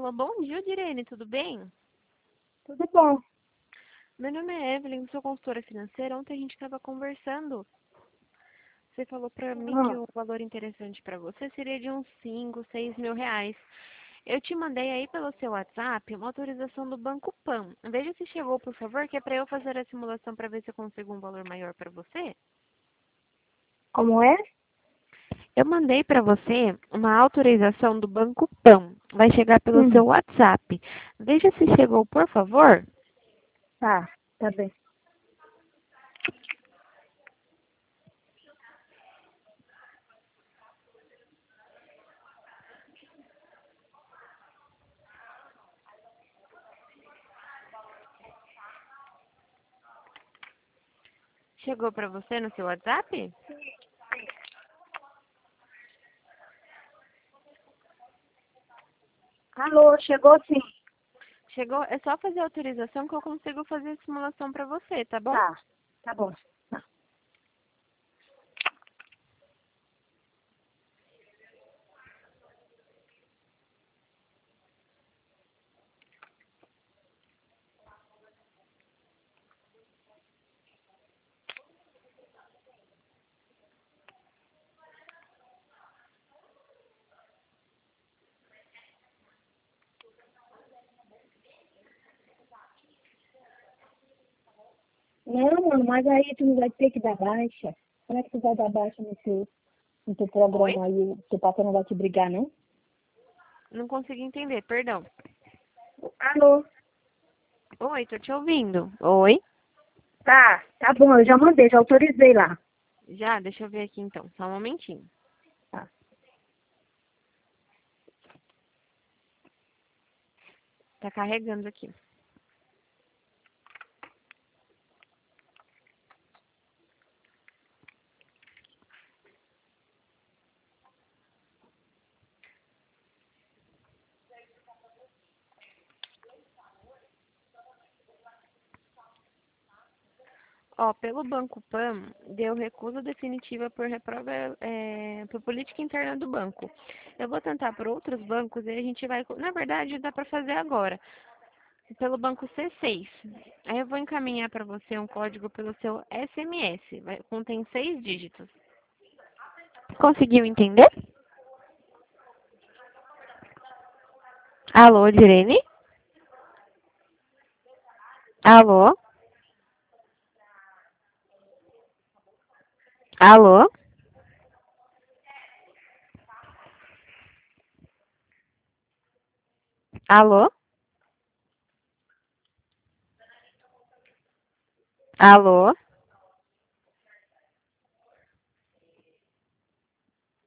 Alô, bom dia, Direne, tudo bem? Tudo bom. Meu nome é Evelyn, sou consultora financeira. Ontem a gente estava conversando. Você falou para mim que Ah, o valor interessante para você seria de uns 5, 6 mil reais. Eu te mandei aí pelo seu WhatsApp uma autorização do Banco Pan. Veja se chegou, por favor, que é para eu fazer a simulação para ver se eu consigo um valor maior para você. como é? Eu mandei para você uma autorização do Banco Pan. Vai chegar pelo Hum, seu WhatsApp. Veja se chegou, por favor. tá bem. Chegou para você no seu WhatsApp? Alô, chegou sim. Chegou, é só fazer a autorização que eu consigo fazer a simulação para você, tá bom? Tá bom. Não, mano, mas aí tu não vai ter que dar baixa. Como é que tu vai dar baixa no teu Oi? programa aí? O teu patrão não vai te brigar, não? Não consegui entender, perdão. Alô? Oi, tô te ouvindo. Oi? Tá bom, eu já mandei, já autorizei lá. Já, deixa eu ver aqui então, só um momentinho. Tá. Tá carregando aqui. Ó, pelo Banco Pan, deu recusa definitiva por reprova, por política interna do banco. Eu vou tentar por outros bancos e a gente vai, na verdade, dá para fazer agora. Pelo banco C6. Aí eu vou encaminhar para você um código pelo seu SMS. Contém 6 dígitos. Conseguiu entender? Alô, Direne? Alô? Alô? Alô? Alô?